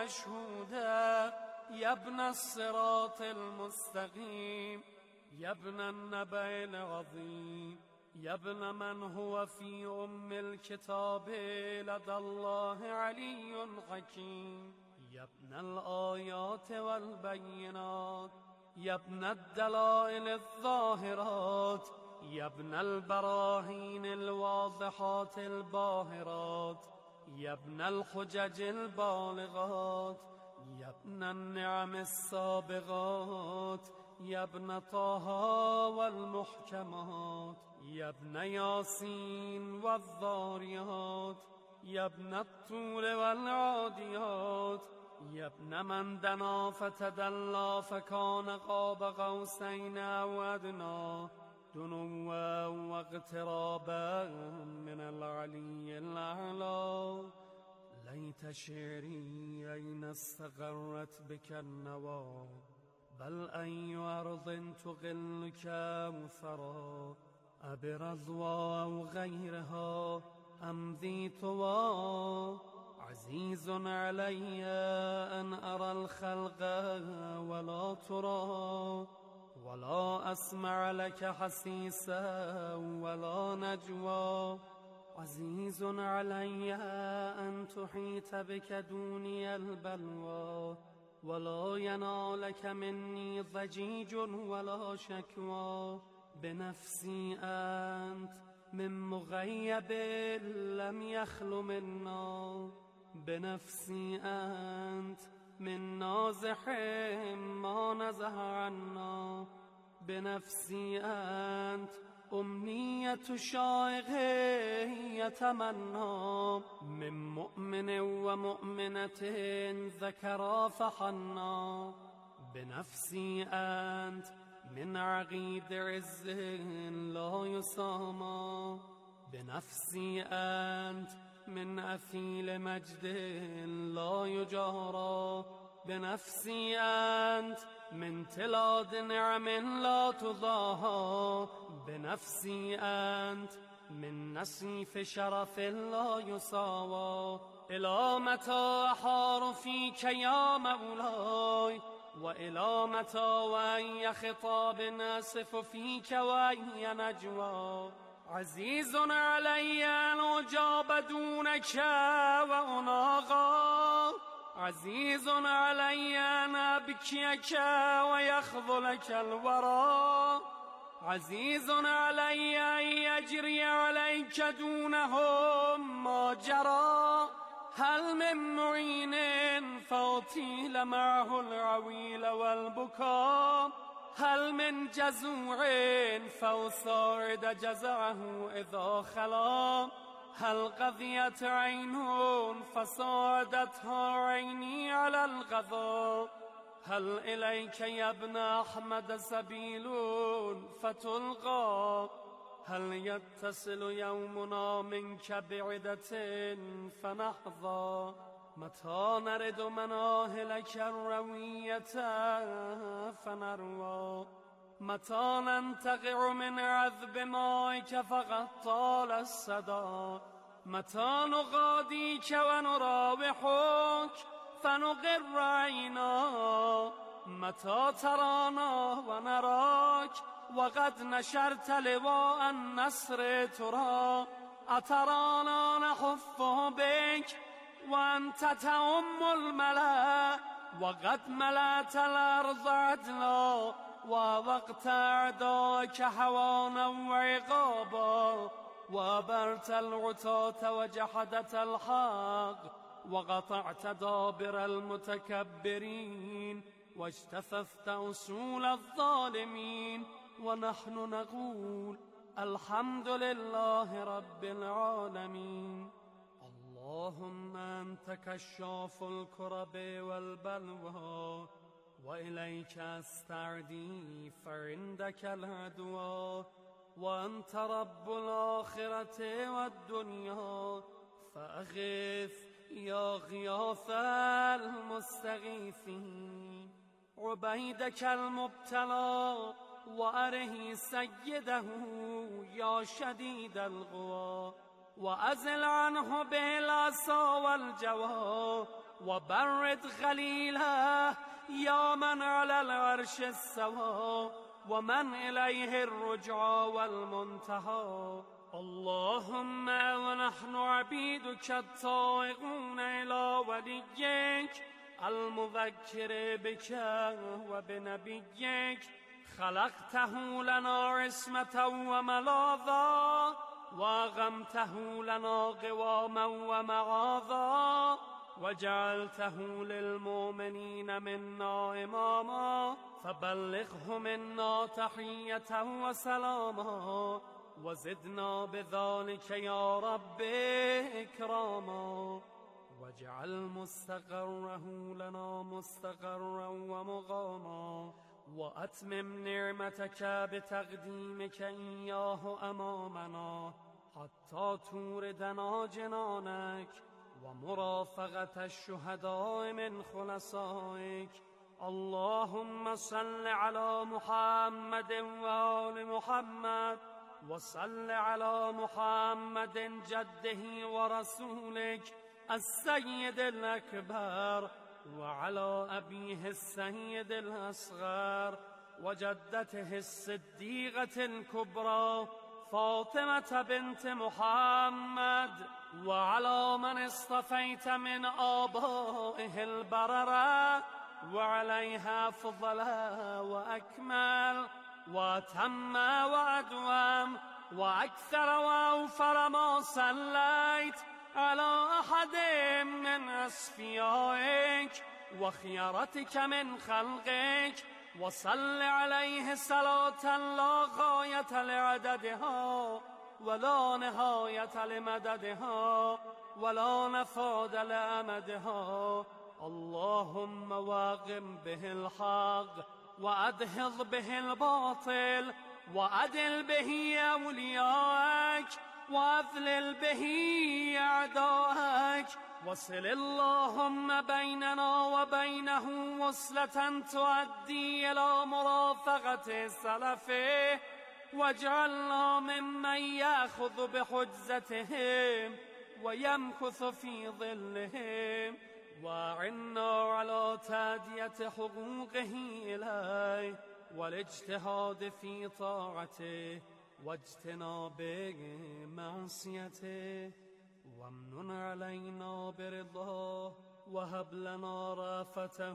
مشهودا يا ابن الصراط المستقيم يا ابن النبأ العظيم يا ابن من هو في الكتاب لدى الله علي حكيم يا ابن الآيات والبينات يا ابن الدلائل الظاهرات يا ابن البراهين الواضحات الباهرات يا ابن الحجج البالغات يا ابن النعم السابغات يا ابن طه والمحكمات يا ابن ياسين والذاريات يا ابن الطول والعاديات يا ابن من دنا فتدلى فكان قاب قوسين أو أدنى دنوا واقترابا من العلي الأعلى ليت شعري أين استقرت بك النوى بل أي أرض تغلك مثرا أبرضوى أو غيرها أم ذي طوى عزيز علي أن أرى الخلق ولا ترى ولا أسمع لك حسيسا ولا نجوى عزيز علي أن تحيط بك دوني البلوى ولا ينالك مني ضجيج ولا شكوى بنفسي أنت من مغيب لم يخل منا بنفسي أنت من نازح ما نزه عنا بنفسي أنت أمنية شائق يتمنى من مؤمن ومؤمنة ذكرا فحنا بنفسي أنت من عقيد عز لا يسامى بنفسي أنت من أثيل مجد لا يجارى بنفسي أنت من تلاد نعم لا تضاهى بنفسي أنت من نسيف شرف لا يساوى إلى متى أحار فيك يا مولاي وإلى متى وأي خطاب آسف فيك وأي نجوى عزيز علي أن أجاب دونك وأناغى عزيز علي أن أبكيك ويخذلك الورى عزيز علي أن يجري عليك دونهم ما جرى هل من معين فأطيل معه العويل والبكاء هل من جزوع فأساعد جزعه إذا خلا هل قضيت عين فساعدتها عيني على الغضا هل إليك يا ابن أحمد سبيل فتلقى هل يتصل يومنا منك بعدة فنحظى متى نرد مناهلك الروية فنروى متى ننتقع من عذب مائك فقد طال الصدى متى نغاديك ونراوحك فنقر عينا متى ترانا ونراك وقد نشرت لواء النصر ترى أترانا نحف بك وأنت تأم الملا وقد ملأت الأرض عدلا ووقت أعداك حوانا وعقابا وأبرت العتاة وجحدت الحق وقطعت دابر المتكبرين واجتثثت أصول الظالمين ونحن نقول الحمد لله رب العالمين اللهم أنت كشاف الكرب والبلوى وإليك أستعدي فعندك العدوى وأنت رب الآخرة والدنيا فأغث يا غياث المستغيثين عبيدك المبتلى وأره سيده يا شديد القوى وأزل عنه بالعصا والجوى وبرد غليله يا من على العرش استوى ومن إليه الرجعى والمنتهى. اللهم ونحن عبيدك الطائعون إلى وليك المذكر بك وبنبيك، خلقته لنا عصمة وملاذا وأغمته لنا قواما ومعاذا وجعلته للمؤمنين منا إماما، فبلغه منا تحية وسلاما وزدنا بذلك يا رب إكراما، واجعل مستقره لنا مستقرا ومقاما، وأتمم نعمتك بتقديمك إياه أمامنا حتى توردنا جنانك ومرافقة الشهداء من خلصائك. اللهم صل على محمد وآل محمد، وصل على محمد جده ورسولك السيد الأكبر، وعلى أبيه السيد الأصغر وجدته الصديقة الكبرى فاطمة بنت محمد، وعلى من اصطفيت من آبائه البررة، وعليها أفضل وأكمل وأتم وأدوم وأكثر وأوفر ما صليت على أحد من أصفيائك وخيرتك من خلقك، وصل عليه صلاة لا غاية لعددها ولا نهاية لمددها ولا نفاد لأمدها. اللهم واقم به الحق وأدهض به الباطل وأدل به أولياءك وأذلل به أعداءك، وصل اللهم بيننا وبينه وصلة تؤدي إلى مرافقة سلفه، واجعلنا ممن يأخذ بحجزتهم ويمكث في ظلهم، وأعنا على تأدية حقوقه إليه والاجتهاد في طاعته واجتناب معصيته، وامنن علينا برضاه، وهب لنا رافته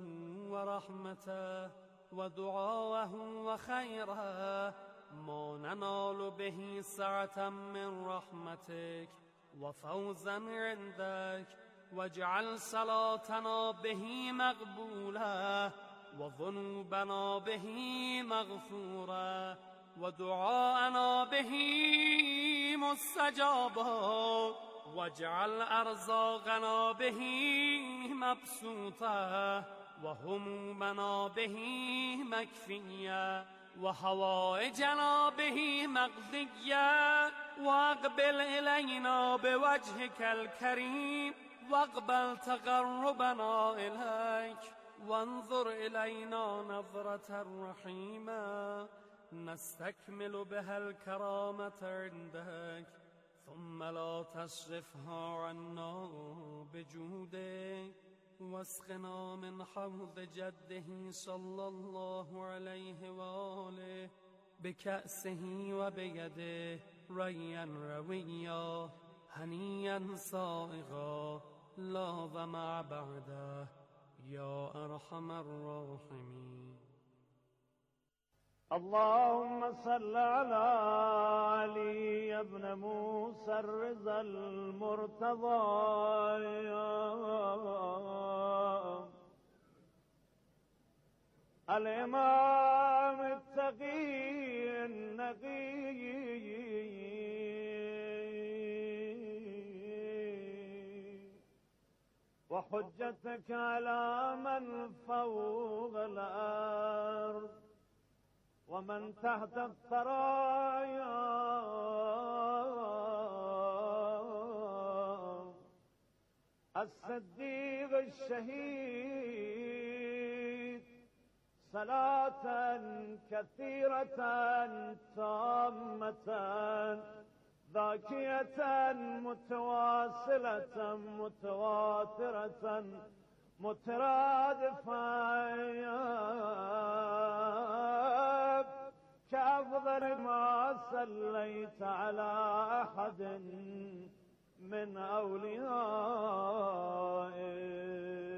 ورحمته ودعاءه وخيره ما ننال به سعة من رحمتك وفوزا عندك، واجعل صلاتنا به مقبولة وذنوبنا به مغفورة ودعاءنا به مستجابا، واجعل أرزاقنا به مبسوطة وهمومنا به مكفية وحوائجنا به مقضية، واقبل إلينا بوجهك الكريم واقبل تقربنا إليك، وانظر إلينا نظرة رحيمة نستكمل بها الكرامة عندك، ثم لا تصرفها عنا بجودك، واسقنا من حوض جده صلى الله عليه وآله بكأسه وبيده ريا رويا هنيا صائغا لا ظمأ بعده يا أرحم الراحمين. اللهم صل على علي بن موسى الرضا المرتضى الإمام التقي النقي وحجتك على من فوق الأرض ومن تحت الثرايا، الصديق الشهيد، صلاة كثيرة تامة ذاكية متواصلة متواترة مترادفة كأفضل ما صليت على أحد من أوليائك.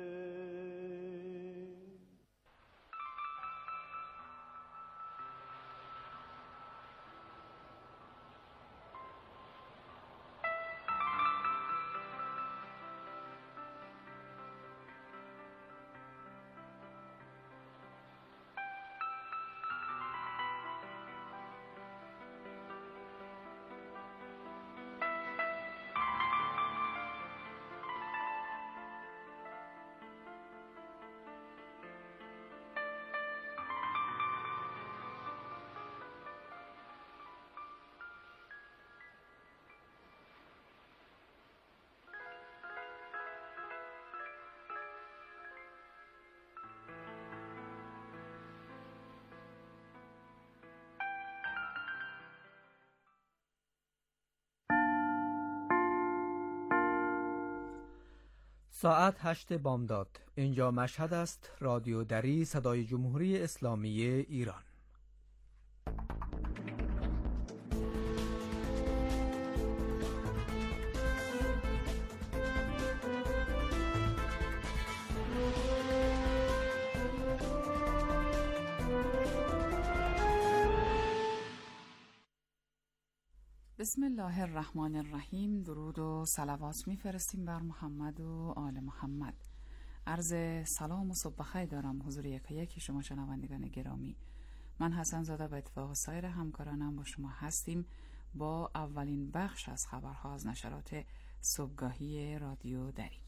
ساعت 8 بامداد. اینجا مشهد است. رادیو دری، صدای جمهوری اسلامی ایران. بسم الله الرحمن الرحیم. درود و صلوات میفرستیم بر محمد و آل محمد. عرض سلام و صبح بخیر دارم حضور یکی شما شنوندگان گرامی. من حسن زاده به اتفاق سایر همکارانم با شما هستیم با اولین بخش از خبرها از نشرات صبحگاهی رادیو دری.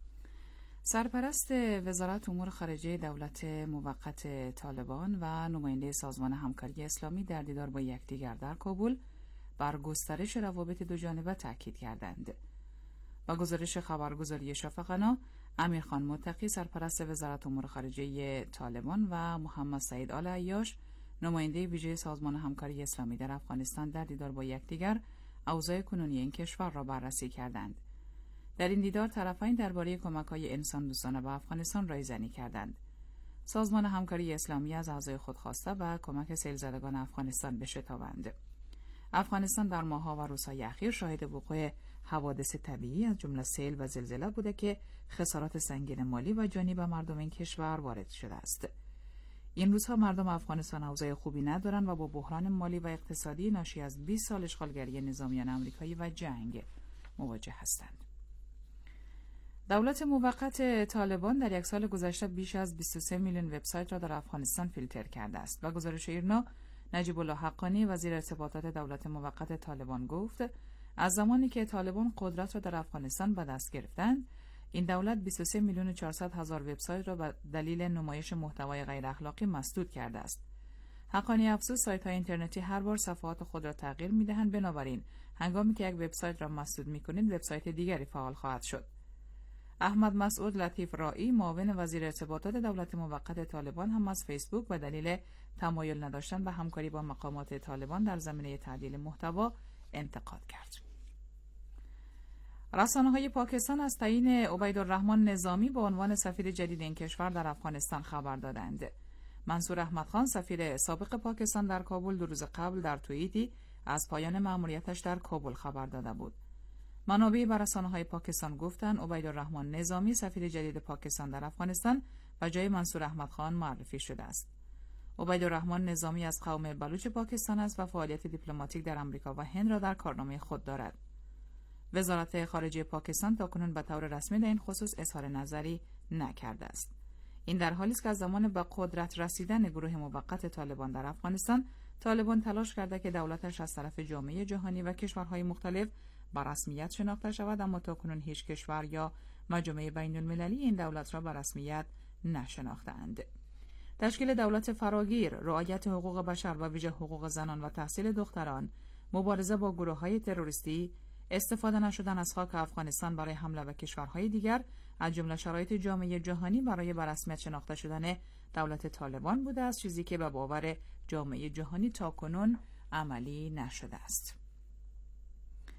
سرپرست وزارت امور خارجه دولت موقت طالبان و نماینده سازمان همکاری اسلامی در دیدار با یکدیگر در کابل بر گسترش روابط دوجانبه تاکید کردند. با گزارش خبرگزاری شفقنا، امیرخان متقی سرپرست وزارت امور خارجه طالبان و محمد سعید آل عیاش نماینده ویژه سازمان همکاری اسلامی در افغانستان در دیدار با یکدیگر اوضاع کنونی این کشور را بررسی کردند. در این دیدار طرفین درباره کمک‌های انسان دوستانه به افغانستان رایزنی کردند. سازمان همکاری اسلامی از اعضای خود خواسته به کمک سیل‌زدگان افغانستان بشتابند. افغانستان در ماه‌ها و روزهای اخیر شاهد وقوع حوادث طبیعی از جمله سیل و زلزله بوده که خسارات سنگین مالی و جانی به مردم این کشور وارد شده است. این روزها مردم افغانستان اوضاع خوبی ندارند و با بحران مالی و اقتصادی ناشی از 20 سال اشغالگری نظامیان آمریکایی و جنگ مواجه هستند. دولت موقت طالبان در یک سال گذشته بیش از 23 میلیون وبسایت را در افغانستان فیلتر کرده است. و گزارش ایرنا، نجیب الله حقانی وزیر ارتباطات دولت موقت طالبان گفت از زمانی که طالبان قدرت را در افغانستان به دست گرفتند، این دولت 23 میلیون و 400 هزار وبسایت را به دلیل نمایش محتوای غیر اخلاقی مسدود کرده است. حقانی افزود سایت‌های اینترنتی هر بار صفحات خود را تغییر می‌دهند، بنابراین هنگامی که یک وبسایت را مسدود می‌کنید وبسایت دیگری فعال خواهد شد. احمد مسعود لطیف رائی معاون وزیر ارتباطات دولت موقت طالبان هم از فیسبوک به دلیل تمایل نداشتن به همکاری با مقامات طالبان در زمینه تعدیل محتوا انتقاد کرد. رسانه‌های پاکستان از تعیین عبیدالرحمن نظامی به عنوان سفیر جدید این کشور در افغانستان خبر دادند. منصور احمد خان سفیر سابق پاکستان در کابل 2 روز قبل در توییتی از پایان مأموریتش در کابل خبر داده بود. منابع بر رسانه‌های پاکستان گفتند عبیدالرحمن نظامی سفیر جدید پاکستان در افغانستان به جای منصور احمد خان معرفی شده است. عبیدالرحمن نظامی از قوم بلوچ پاکستان است و فعالیت دیپلماتیک در آمریکا و هند را در کارنامه خود دارد. وزارت خارجه پاکستان تاکنون به طور رسمی در این خصوص اظهار نظری نکرده است. این در حالی است که از زمان به قدرت رسیدن گروه موقت طالبان در افغانستان، طالبان تلاش کرده که دولتش از طرف جامعه جهانی و کشورهای مختلف به رسمیت شناخته شود، اما تاکنون هیچ کشور یا مجامع بین‌المللی این دولت را به رسمیت نشناخته‌اند. تشکیل دولت فراگیر، رعایت حقوق بشر و ویژه حقوق زنان و تحصیل دختران، مبارزه با گروه‌های تروریستی، استفاده نشدن از خاک افغانستان برای حمله به کشورهای دیگر، از جمله شرایط جامعه جهانی برای به رسمیت شناخته شدن دولت طالبان بوده است، چیزی که به باور جامعه جهانی تاکنون عملی نشده است.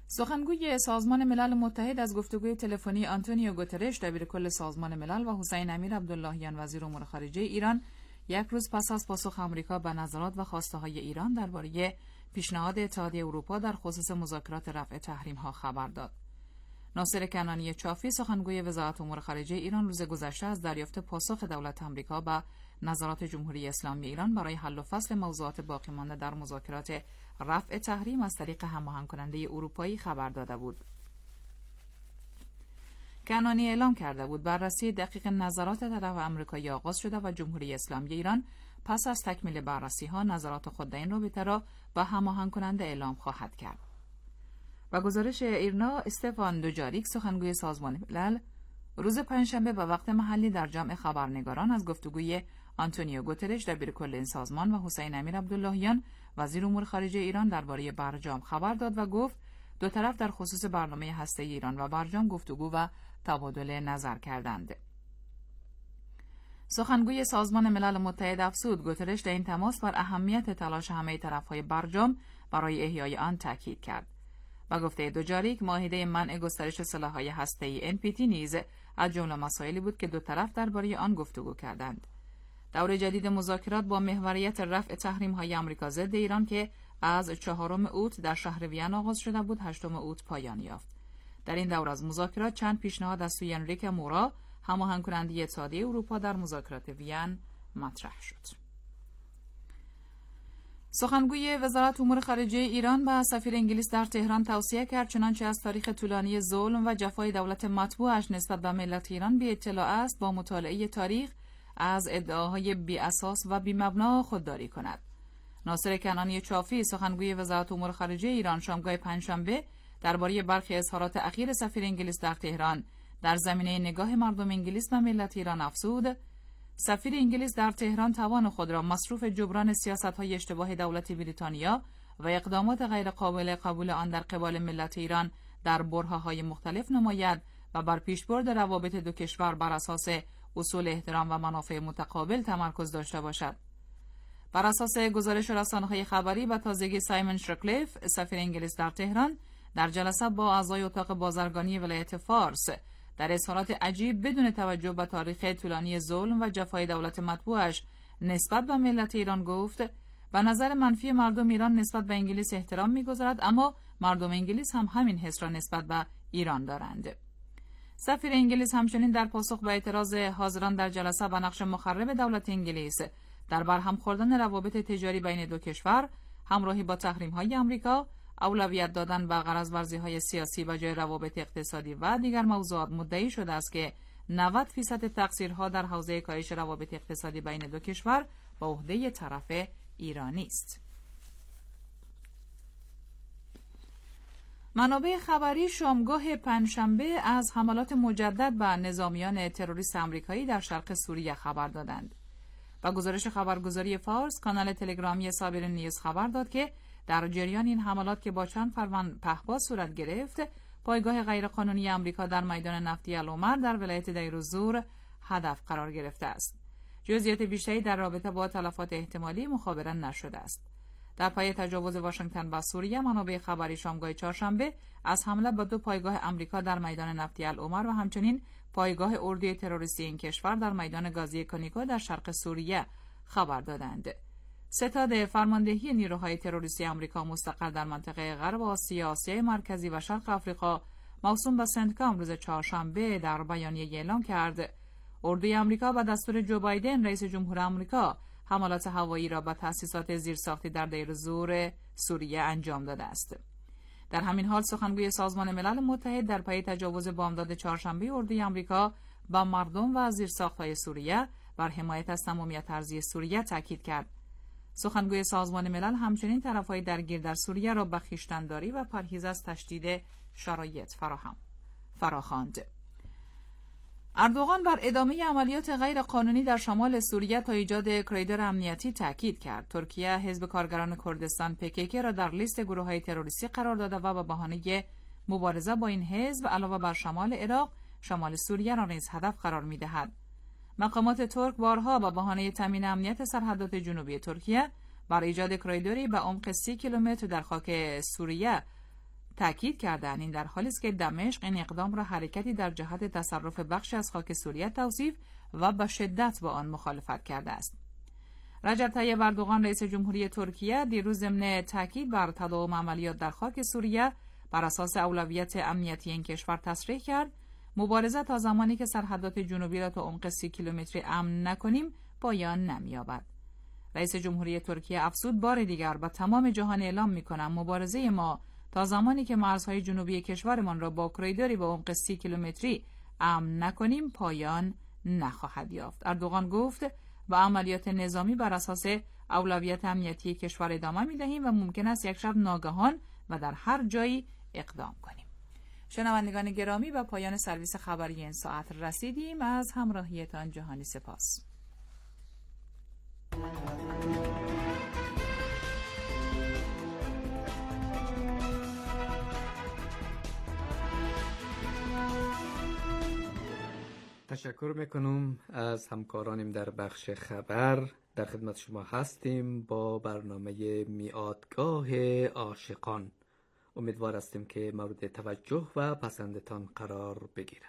سخنگوی سازمان ملل متحد از گفتگوی تلفنی آنتونیو گوترش دبیرکل سازمان ملل و حسین امیر عبداللهیان وزیر امور خارجه ایران یک روز پس از پاسخ آمریکا به نظرات و خواسته‌های ایران درباره پیشنهاد اتحادیه اروپا در خصوص مذاکرات رفع تحریم‌ها خبر داد. ناصر کنعانی چافی سخنگوی وزارت امور خارجه ایران روز گذشته از دریافت پاسخ دولت آمریکا به نظرات جمهوری اسلامی ایران برای حل و فصل موضوعات باقی مانده در مذاکرات رفع تحریم از طریق هماهنگ کننده اروپایی خبر داده بود. کنعانی اعلام کرده بود بررسی دقیق نظرات طرف آمریکایی آغاز شده و جمهوری اسلامی ایران پس از تکمیل بررسی‌ها نظرات خود در این رابطه را به هماهنگ کننده اعلام خواهد کرد. و گزارش ایرنا استفان دوجاریک سخنگوی سازمان ملل روز پنجشنبه به وقت محلی در جمع خبرنگاران از گفتگوی آنتونیو گوترش دبیرکل این سازمان و حسین امیر عبداللهیان وزیر امور خارجه ایران درباره برجام خبر داد و گفت دو طرف در خصوص برنامه هسته‌ای ایران و برجام گفتگو و تبادل نظر کردند. سخنگوی سازمان ملل متحد افزود گوترش در این تماس بر اهمیت تلاش همه طرف‌های برجام برای احیای آن تاکید کرد. و گفته دوجاریک معاهده منع گسترش سلاح‌های هسته‌ای NPT نیز از جمله مسائلی بود که دو طرف درباره آن گفتگو کردند. دور جدید مذاکرات با محوریت رفع تحریم‌های آمریکا ضد ایران که از 4 اوت در شهر وین آغاز شده بود 8 اوت پایان یافت. در این دور از مذاکرات چند پیشنهاد از سوی انریک مورا هماهنگ کننده اتحادیه اروپا در مذاکرات وین مطرح شد. سخنگوی وزارت امور خارجه ایران به سفیر انگلیس در تهران توصیه کرد چنانچه از تاریخ طولانی ظلم و جفای دولت مطبوعش نسبت به ملت ایران بی اطلاع است با مطالعه تاریخ از ادعاهای بی اساس و بی مبنا خودداری کند. ناصر کنعانی چافی سخنگوی وزارت امور خارجه ایران شامگاه پنجشنبه درباره برخی اظهارات اخیر سفیر انگلیس در تهران در زمینه نگاه مردم انگلیس به ملت ایران افزود: سفیر انگلیس در تهران توان خود را مصروف جبران سیاست‌های اشتباه دولت بریتانیا و اقدامات غیر قابل قبول آن در قبال ملت ایران در برهه‌های مختلف نماید و بر پیشبرد روابط دو کشور بر اساس اصول احترام و منافع متقابل تمرکز داشته باشد. بر اساس گزارش رسانه‌های خبری به تازگی سایمون شرکلیف سفیر انگلیس در تهران در جلسه با اعضای اتاق بازرگانی ولایت فارس در اظهارات عجیب بدون توجه به تاریخ طولانی ظلم و جفای دولت مطبوعش نسبت به ملت ایران گفت: به نظر منفی مردم ایران نسبت به انگلیس احترام می‌گذارد، اما مردم انگلیس هم همین حس را نسبت به ایران دارند. سفیر انگلیس همچنین در پاسخ به اعتراض حاضران در جلسه به نقش مخرب دولت انگلیس در برهم خوردن روابط تجاری بین دو کشور، همراهی با تحریم‌های آمریکا، اولویت دادن به غرض‌ورزی‌های سیاسی و جای روابط اقتصادی و دیگر موضوعات مدعی شده است که 90% تقصیرها در حوزه کاهش روابط اقتصادی بین دو کشور به عهده طرف ایرانی است. منابع خبری شامگاه پنجشنبه از حملات مجدد به نظامیان تروریست آمریکایی در شرق سوریه خبر دادند. با گزارش خبرگزاری فارس، کانال تلگرامی صابر نیوز خبر داد که در جریان این حملات که با چند فرمان پهپاد صورت گرفت، پایگاه غیرقانونی آمریکا در میدان نفتی العمر در ولایت دیر الزور هدف قرار گرفته است. جزئیات بیشتری در رابطه با تلفات احتمالی مخابره نشده است. در پای تجاوز واشنگتن به سوریه، منابع خبری شامگاه چهارشنبه از حمله به 2 پایگاه آمریکا در میدان نفتی العمر و همچنین پایگاه اردوی تروریستی این کشور در میدان گازی کنیکو در شرق سوریه خبر دادند. ستاد فرماندهی نیروهای تروریستی آمریکا مستقر در منطقه غرب آسیا، آسیای مرکزی و شرق آفریقا موسوم به سنتکام روز چهارشنبه در بیانیه اعلام کرد اردوی آمریکا به دستور جو بایدن رئیس جمهور آمریکا حملات هوایی را به تأسیسات زیرساختی در دیر الزور سوریه انجام داده است. در همین حال سخنگوی سازمان ملل متحد در پی تجاوز بامداد چهارشنبه اردوی آمریکا با مردم و زیرساخت‌های سوریه بر حمایت از تمامیت ارضی سوریه تاکید کرد. سخنگوی سازمان ملل همچنین طرف‌های درگیر در سوریه را به خویشتن‌داری و پرهیز از تشدید شرایط فراخواند. اردوغان بر ادامه عملیات غیر قانونی در شمال سوریه تا ایجاد کریدور امنیتی تاکید کرد. ترکیه حزب کارگران کردستان PKK را در لیست گروه‌های تروریستی قرار داده و به بهانه مبارزه با این حزب علاوه بر شمال عراق، شمال سوریه را نیز هدف قرار می‌دهد. مقامات ترک بارها به بهانه تامین امنیت سرحدات جنوبی ترکیه برای ایجاد کریدوری به عمق 30 کیلومتر در خاک سوریه تأکید کردند این در حالی است که دمشق این اقدام را حرکتی در جهت تصرف بخشی از خاک سوریه توصیف و به شدت با آن مخالفت کرده است. رجب طیب اردوغان رئیس جمهوری ترکیه دیروز ضمن تأکید بر تداوم عملیات در خاک سوریه بر اساس اولویت امنیتی این کشور تصریح کرد مبارزه تا زمانی که سرحدات جنوبی را تا عمق 30 کیلومتری امن نکنیم پایان نمی‌یابد. رئیس جمهوری ترکیه افزود بار دیگر به تمام جهان اعلام می‌کنم مبارزه ما تا زمانی که مرزهای جنوبی کشورمان را با کریدوری به عمق 30 کیلومتری امن نکنیم پایان نخواهد یافت. اردوغان گفت با عملیات نظامی بر اساس اولویت امنیتی کشور ادامه می‌دهیم و ممکن است یک شب ناگهان و در هر جایی اقدام کنیم. شنوندگان گرامی به پایان سرویس خبری این ساعت رسیدیم. از همراهیتان جهانی سپاس. تشکر میکنم از همکارانم در بخش خبر. در خدمت شما هستیم با برنامه میادگاه عاشقان. امیدوار هستیم که مورد توجه و پسندتان قرار بگیره.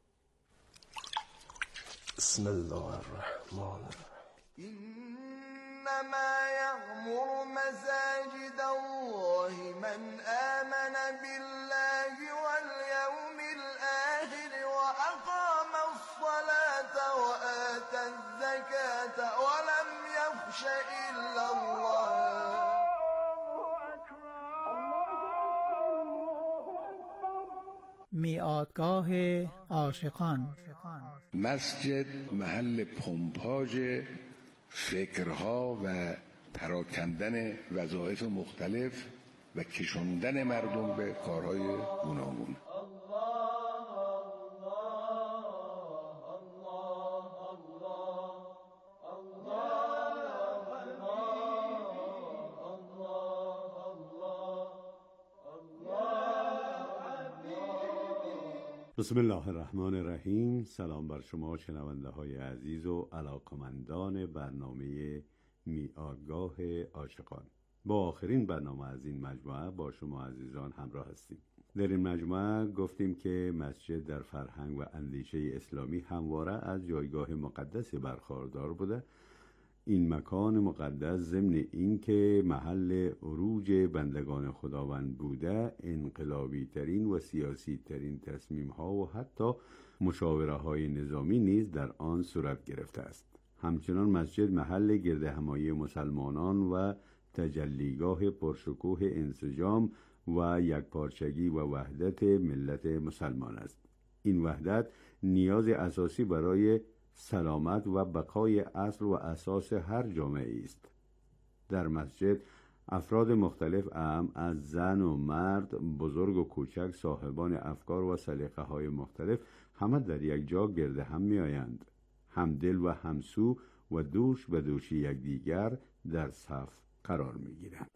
بسم الله الرحمن الرحیم. انما یعمر مساجد الله من آمن بالله والیوم الآخر واقام الصلاة وآتى الزکاة ولم یخش الا الله. میادگاه عاشقان. مسجد محل پمپاژ فکرها و پراکندن وظایف مختلف و کشوندن مردم به کارهای گوناگون. بسم الله الرحمن الرحیم. سلام بر شما شنونده های عزیز و علاقمندان برنامه میادگاه عاشقان. با آخرین برنامه از این مجموعه با شما عزیزان همراه هستیم. در این مجموعه گفتیم که مسجد در فرهنگ و اندیشه اسلامی همواره از جایگاه مقدس برخوردار بوده. این مکان مقدس ضمن این که محل عروج بندگان خداوند بوده، انقلابی ترین و سیاسی ترین تصمیم ها و حتی مشاوره های نظامی نیز در آن صورت گرفته است. همچنان مسجد محل گرد همایی مسلمانان و تجلیگاه پرشکوه انسجام و یکپارچگی و وحدت ملت مسلمان است. این وحدت نیاز اساسی برای سلامت و بقای اصل و اساس هر جامعه است. در مسجد افراد مختلف اعم از زن و مرد، بزرگ و کوچک، صاحبان افکار و سلیقه های مختلف همه در یک جا گرد هم می آیند. همدل و همسو و دوش به دوش یکدیگر در صف قرار می گیرند.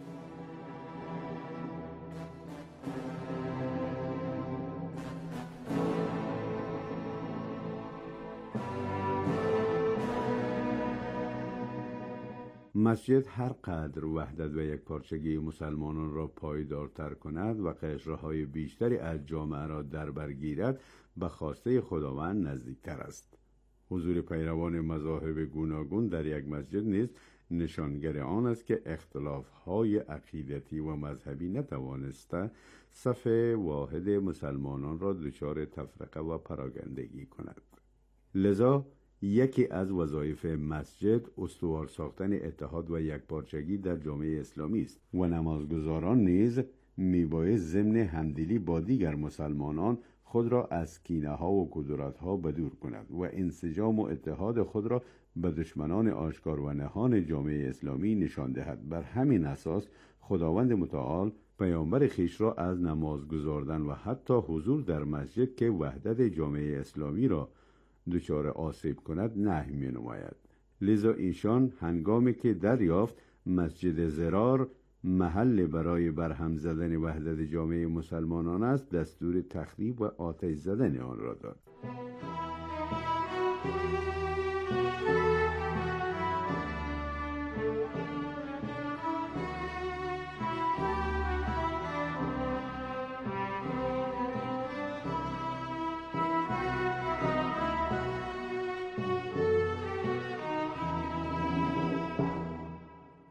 مسجد هر قدر وحدت و یک پارچگی مسلمانان را پایدارتر کند و قشرهای بیشتری از جامعه را در بر گیرد به خواسته خداوند نزدیکتر است. حضور پیروان مذاهب گوناگون در یک مسجد نیز نشانگر آن است که اختلاف‌های عقیدتی و مذهبی نتوانسته صف واحد مسلمانان را دچار تفرقه و پراگندگی کند. لذا یکی از وظایف مسجد استوار ساختن اتحاد و یکپارچگی در جامعه اسلامی است و نمازگزاران نیز میبایست ضمن همدلی با دیگر مسلمانان خود را از کینه ها و کدورت ها بدور کند و انسجام و اتحاد خود را به دشمنان آشکار و نهان جامعه اسلامی نشان دهد. بر همین اساس خداوند متعال پیامبر خویش را از نماز گزاردن و حتی حضور در مسجد که وحدت جامعه اسلامی را دچار آسیب کند نهی می نماید. لذا ایشان هنگامی که دریافت مسجد ضرار محل برای برهم زدن وحدت جامعه مسلمانان است، دستور تخریب و آتش زدن آن را داد.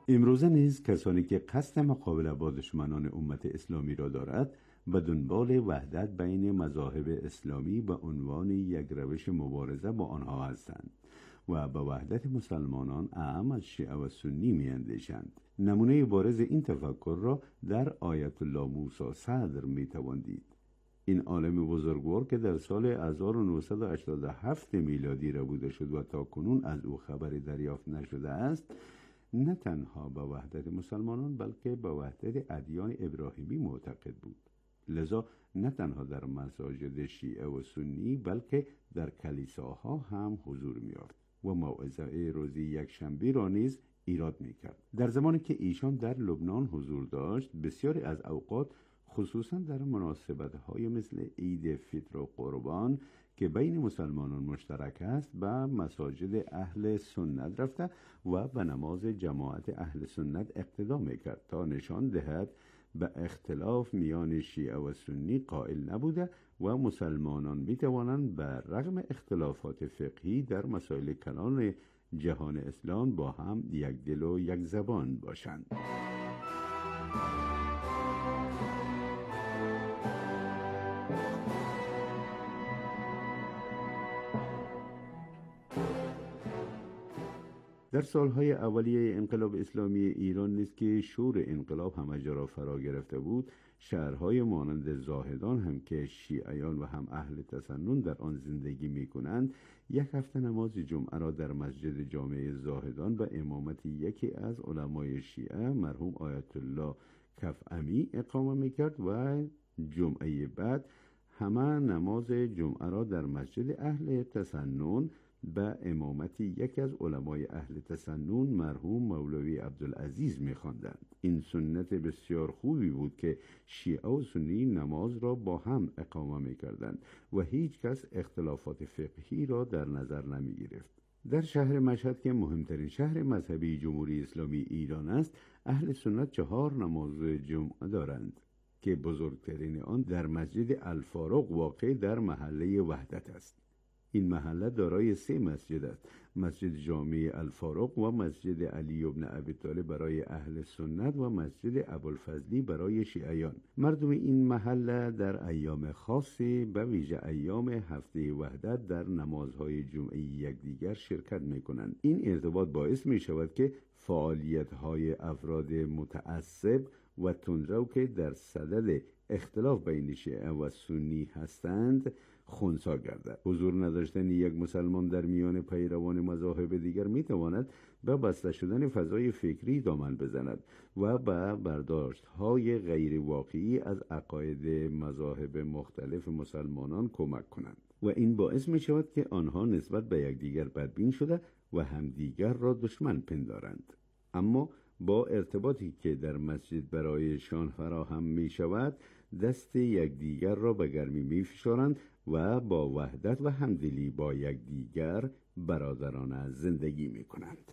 امروزه نیز کسانی که قصد مقابله با دشمنان امت اسلامی را دارد به دنبال وحدت بین مذاهب اسلامی به عنوان یک روش مبارزه با آنها هستند و به وحدت مسلمانان اعم از شیعه و سنی می‌اندیشند. نمونه بارز این تفکر را در آیت الله موسی صدر می‌توان دید. این عالم بزرگوار که در سال 1987 میلادی ربوده شد و تا کنون از او خبری دریافت نشده است، نه تنها به وحدت مسلمانان بلکه به وحدت ادیان ابراهیمی معتقد بود. لذا نه تنها در مساجد شیعه و سنی بلکه در کلیساها هم حضور می‌یافت و موعظه روزی یکشنبه را نیز ایراد می‌کرد. در زمانی که ایشان در لبنان حضور داشت، بسیاری از اوقات خصوصا در مناسبت‌های مثل عید فطر و قربان که بین مسلمانان مشترک است به مساجد اهل سنت رفته و به نماز جماعت اهل سنت اقتدا می‌کرد تا نشان دهد به اختلاف میان شیعه و سنی قائل نبوده و مسلمانان می‌توانند به رغم اختلافات فقهی در مسائل کلان جهان اسلام با هم یک دل و یک زبان باشند. در سالهای اولیه انقلاب اسلامی ایران نیست که شور انقلاب همه جا را فرا گرفته بود، شهرهای مانند زاهدان هم که شیعیان و هم اهل تسنن در آن زندگی می کنند، یک هفته نماز جمعه را در مسجد جامع زاهدان به امامت یکی از علمای شیعه مرحوم آیت الله کفعمی اقامه می کرد و جمعه بعد همه نماز جمعه را در مسجد اهل تسنن به امامت یکی از علمای اهل تسنن مرحوم مولوی عبدالعزیز می‌خواندند. این سنت بسیار خوبی بود که شیعه و سنی نماز را با هم اقامه می‌کردند و هیچ کس اختلافات فقهی را در نظر نمی‌گرفت. در شهر مشهد که مهمترین شهر مذهبی جمهوری اسلامی ایران است، اهل سنت 4 نماز جمعه دارند که بزرگترین آن در مسجد الفاروق واقع در محله وحدت است. این محله دارای 3 مسجد است: مسجد جامع الفاروق و مسجد علی ابن ابی طالب برای اهل سنت و مسجد ابوالفضلی برای شیعیان. مردم این محله در ایام خاصی به ویژه ایام هفته وحدت در نمازهای جمعه یکدیگر شرکت می‌کنند. این ارتباط باعث می‌شود که فعالیت‌های افراد متعصب و تندرو که در صدد اختلاف بین شیعه و سنی هستند خنثی گردد. حضور نداشتن یک مسلمان در میان پیروان مذاهب دیگر میتواند به بسته شدن فضای فکری دامن بزند و به برداشت‌های غیر واقعی از عقاید مذاهب مختلف مسلمانان کمک کنند و این باعث می شود که آنها نسبت به یکدیگر بدبین شده و همدیگر را دشمن پندارند. اما با ارتباطی که در مسجد برایشان فراهم می شود، دست یکدیگر را به گرمی می فشارند و با وحدت و همدلی با یکدیگر برادرانه زندگی می کنند.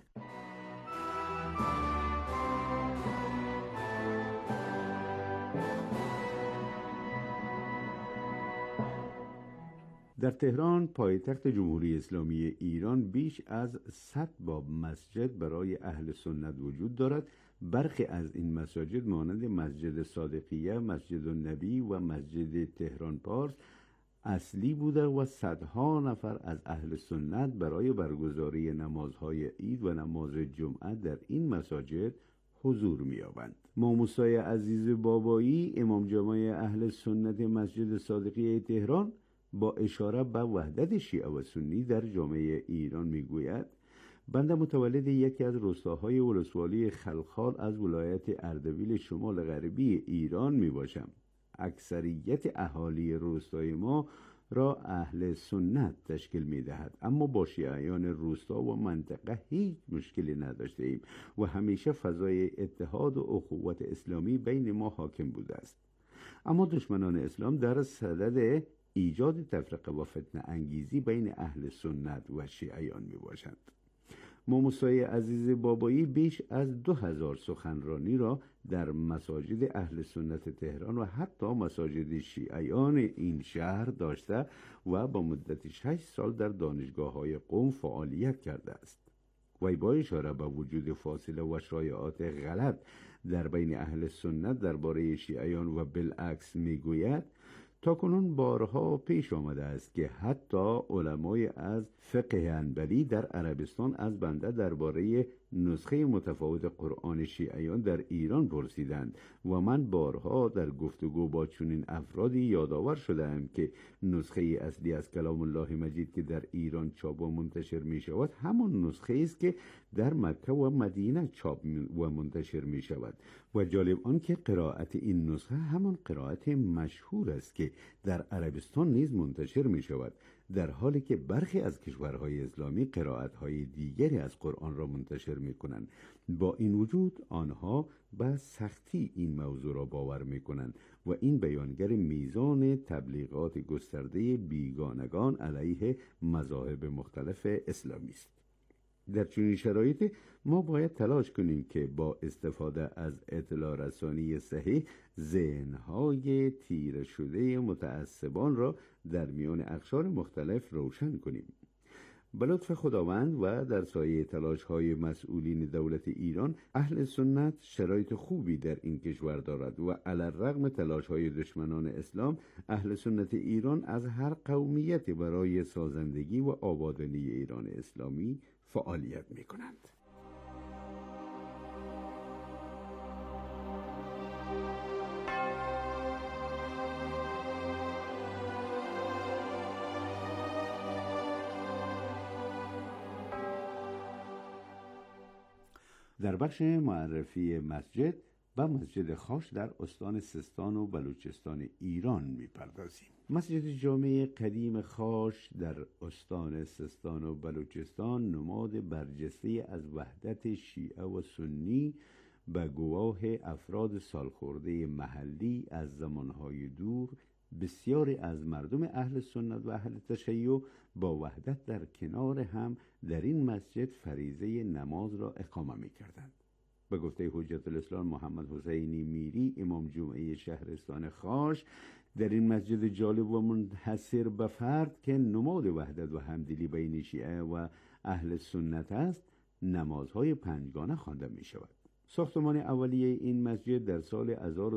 در تهران پایتخت جمهوری اسلامی ایران بیش از 100 باب مسجد برای اهل سنت وجود دارد. برخی از این مساجد مانند مسجد صادقیه، مسجد النبی و مسجد تهران پارس اصلی بوده و صدها نفر از اهل سنت برای برگزاری نمازهای عید و نماز جمعه در این مساجد حضور می‌یابند. موسی عزیز بابایی، امام جامع اهل سنت مسجد صادقیه تهران، با اشاره به وحدت شیعه و سنی در جامعه ایران میگوید: بنده متولد یکی از روستاهای ولسوالی خلخال از ولایت اردبیل شمال غربی ایران می باشم. اکثریت اهالی روستای ما را اهل سنت تشکیل می دهد، اما با شیعیان روستا و منطقه هیچ مشکلی نداشته ایم و همیشه فضای اتحاد و اخوت اسلامی بین ما حاکم بوده است. اما دشمنان اسلام در صدد ایجاد تفرقه و فتنه انگیزی بین اهل سنت و شیعیان می باشند. موسی عزیز بابایی بیش از 2000 سخنرانی را در مساجد اهل سنت تهران و حتی مساجد شیعیان این شهر داشته و با مدت 6 سال در دانشگاه‌های قم فعالیت کرده است. و با اشاره به وجود فاصله و شایعات غلط در بین اهل سنت درباره شیعیان و بالعکس میگوید تاکنون بارها پیش آمده است که حتی علمای از فقه حنبلی در عربستان از بنده درباره نسخه متفاوت قرآن شیعیان در ایران پرسیدند و من بارها در گفتگو با چنین افرادی یادآور شدم که نسخه اصلی از کلام الله مجید که در ایران چاپ و منتشر می شود همان نسخه است که در مکه و مدینه چاپ و منتشر می شود و جالب آن که قرائت این نسخه همان قرائت مشهور است که در عربستان نیز منتشر می شود، در حالی که برخی از کشورهای اسلامی قرائت‌های دیگری از قرآن را منتشر می‌کنند. با این وجود آنها به سختی این موضوع را باور می‌کنند و این بیانگر میزان تبلیغات گسترده بیگانگان علیه مذاهب مختلف اسلامی است. در چنین شرایطی ما باید تلاش کنیم که با استفاده از اطلاع رسانی صحیح ذهن‌های تیره شده متعصبان را در میان اقشار مختلف روشن کنیم. به لطف خداوند و در سایه تلاش‌های مسئولین دولت ایران، اهل سنت شرایط خوبی در این کشور دارد و علی الرغم تلاش‌های دشمنان اسلام، اهل سنت ایران از هر قومیتی برای سازندگی و آبادانی ایران اسلامی فعالیت می‌کنند. در بخش معرفی مسجد به مسجد خاش در استان سیستان و بلوچستان ایران می‌پردازیم. مسجد جامع قدیم خاش در استان سیستان و بلوچستان نماد برجسته از وحدت شیعه و سنی به گواه افراد سالخورده محلی از زمانهای دور، بسیاری از مردم اهل سنت و اهل تشیع با وحدت در کنار هم در این مسجد فریضه نماز را اقامه می‌کردند. به گفته حجت الاسلام محمد حسینی میری، امام جمعه شهرستان خاش، در این مسجد جالب و منحصر به فرد که نماد وحدت و همدلی بین شیعه و اهل سنت است، نمازهای پنجگانه خوانده می‌شود. ساختمان اولیه این مسجد در سال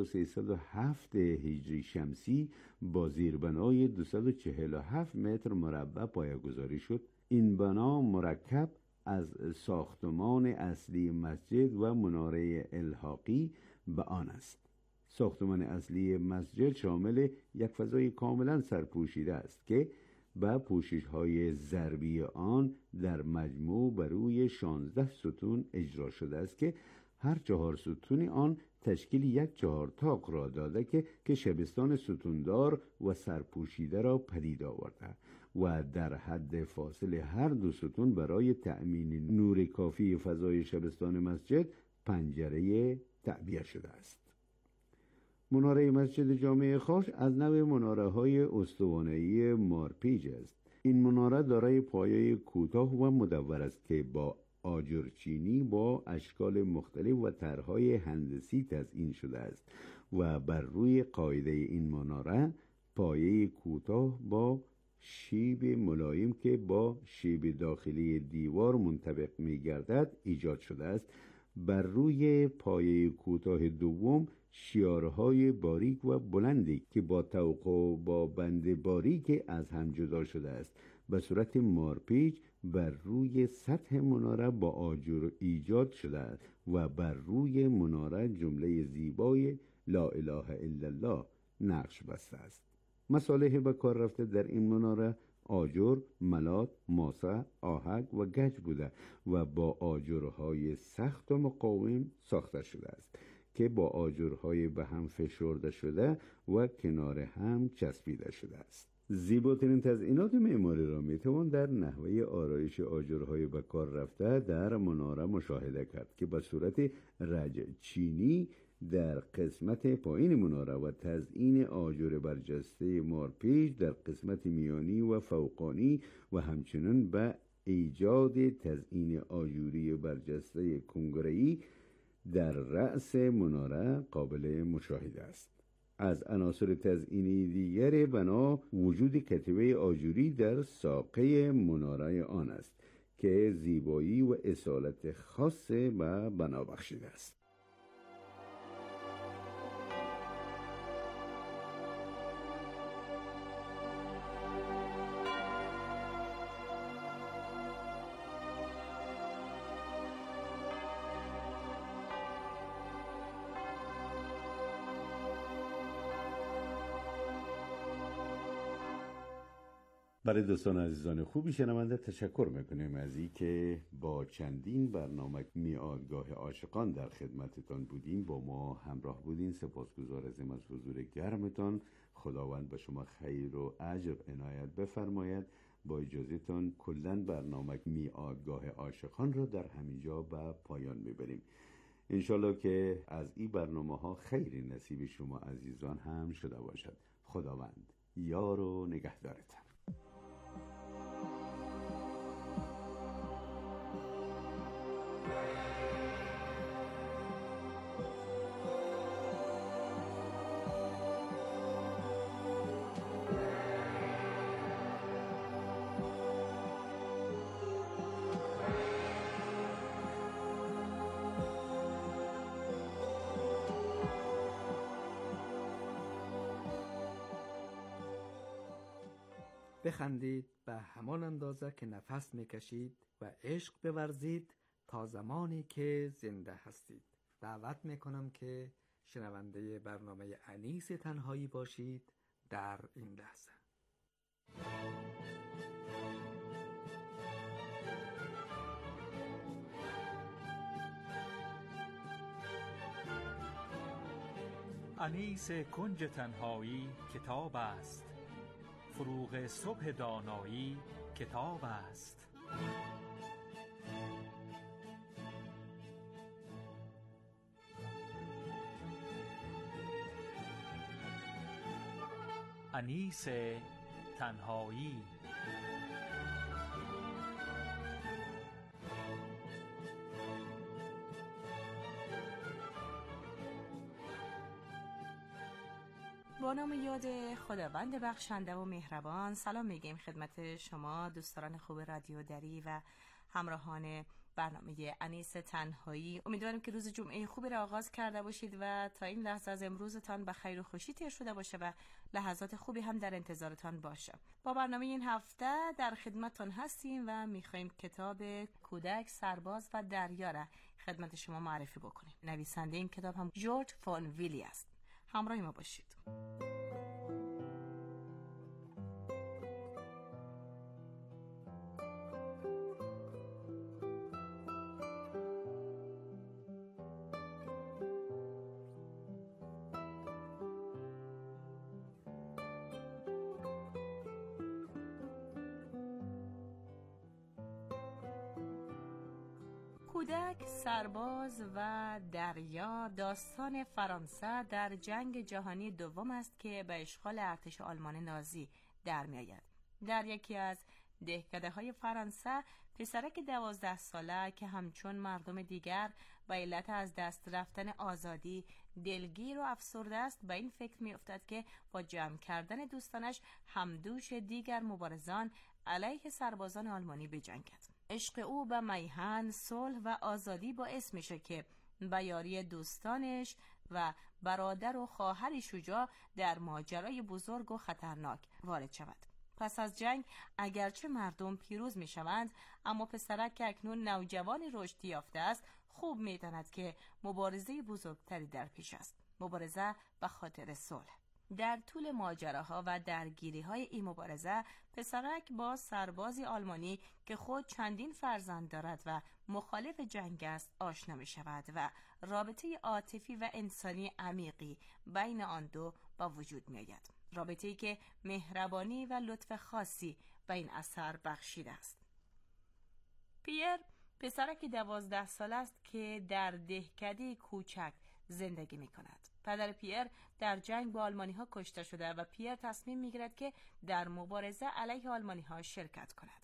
1307 هجری شمسی با زیربنای 247 متر مربع پایه‌گذاری شد. این بنا مرکب از ساختمان اصلی مسجد و مناره الحاقی به آن است. ساختمان اصلی مسجد شامل یک فضای کاملا سرپوشیده است که با پوشش‌های ضربی آن در مجموع بر روی 16 ستون اجرا شده است که هر 4 ستون آن تشکیل یک 4 تاق را داده که شبستان ستوندار و سرپوشیده را پدید آورده و در حد فاصل هر 2 ستون برای تأمین نور کافی فضای شبستان مسجد پنجره تعبیه شده است. مناره مسجد جامع خاش از نوع مناره‌های استوانه‌ای مارپیچ است. این مناره دارای پایه کوتاه و مدور است که با آجرچینی با اشکال مختلف و طرح‌های هندسی تزیین شده است و بر روی قاعده این مناره پایه کوتاه با شیب ملایم که با شیب داخلی دیوار منطبق می‌گردد ایجاد شده است. بر روی پایه کوتاه دوم شیارهای باریک و بلندی که با طوق و با بند باریک از هم جدا شده است به صورت مارپیچ بر روی سطح مناره با آجر ایجاد شده است و بر روی مناره جمله زیبای لا اله الا الله نقش بسته است. مصالح به کار رفته در این مناره آجر، ملات، ماسه، آهک و گچ بوده و با آجرهای سخت و مقاوم ساخته شده است که با آجرهای به هم فشرده شده و کنار هم چسبیده شده است. زیباترین تزئینات معماری را میتوان در نحوه آرایش آجرهای به کار رفته در مناره مشاهده کرد که به صورت رج چینی در قسمت پایین مناره و تزیین آجر برجسته مارپیچ در قسمت میانی و فوقانی و همچنین به ایجاد تزیین آجوری برجسته کنگره‌ای در رأس مناره قابل مشاهده است. از عناصر تزئینی دیگر بنا وجود کتیبه آجوری در ساقه مناره آن است که زیبایی و اصالت خاص و بنابخشیده است. برای دوستان عزیزان خوبی شنونده تشکر میکنیم از این که با چندین برنامه میادگاه عاشقان در خدمتتان بودیم، با ما همراه بودین. سپاسگزار ازم از حضور گرمتان. خداوند به شما خیر و اجر عنایت بفرماید. با اجازهتان کلن برنامه میادگاه عاشقان را در همینجا به پایان میبریم. انشالله که از این برنامه ها خیری نصیب شما عزیزان هم شده باشد. خداوند یار و نگهدارتان. بخندید به همان اندازه که نفس میکشید و عشق بورزید تا زمانی که زنده هستید. دعوت میکنم که شنونده برنامه انیس تنهایی باشید در این لحظه. انیس کنج تنهایی کتاب است، فروغ صبح دانایی کتاب است. انیس تنهایی. با نام یاد خداوند بخشنده و مهربان سلام میگیم خدمت شما دوستان خوب رادیو دری و همراهان برنامه انیس تنهایی. امیدوارم که روز جمعه خوبی را آغاز کرده باشید و تا این لحظه از امروزتان به خیر و خوشی تیر شده باشه و لحظات خوبی هم در انتظارتان باشه. با برنامه این هفته در خدمتتان هستیم و میخوایم کتاب کودک، سرباز و دریا را خدمت شما معرفی بکنیم. نویسنده این کتاب هم جورج فون ویلی است. همراه ما باشید. کودک، سرباز و دریا داستان فرانسه در جنگ جهانی دوم است که به اشغال ارتش آلمان نازی در می آید. در یکی از دهکده‌های فرانسه پسرک 12 ساله که همچون مردم دیگر به علت از دست رفتن آزادی دلگیر و افسرده است به این فکر می افتد که با جمع کردن دوستانش همدوش دیگر مبارزان علیه سربازان آلمانی بجنگد. عشق او به میهن، صلح و آزادی باعث میشه که به یاری دوستانش و برادر و خواهری شجاع در ماجرای بزرگ و خطرناک وارد شود. پس از جنگ اگرچه مردم پیروز میشوند، اما پسرک که اکنون نوجوانی رشد یافته است خوب میداند که مبارزه بزرگتری در پیش است، مبارزه به خاطر صلح. در طول ماجراها و درگیری‌های این مبارزه پسرک با سربازی آلمانی که خود چندین فرزند دارد و مخالف جنگ است آشنا می‌شود و رابطه عاطفی و انسانی عمیقی بین آن دو با وجود می‌آید. رابطه‌ای که مهربانی و لطف خاصی به این اثر بخشیده است. پیر پسرک 12 ساله است که در دهکده کوچک زندگی می‌کند. پدر پیر در جنگ با آلمانی‌ها کشته شده و پیر تصمیم می‌گیرد که در مبارزه علیه آلمانی‌ها شرکت کند.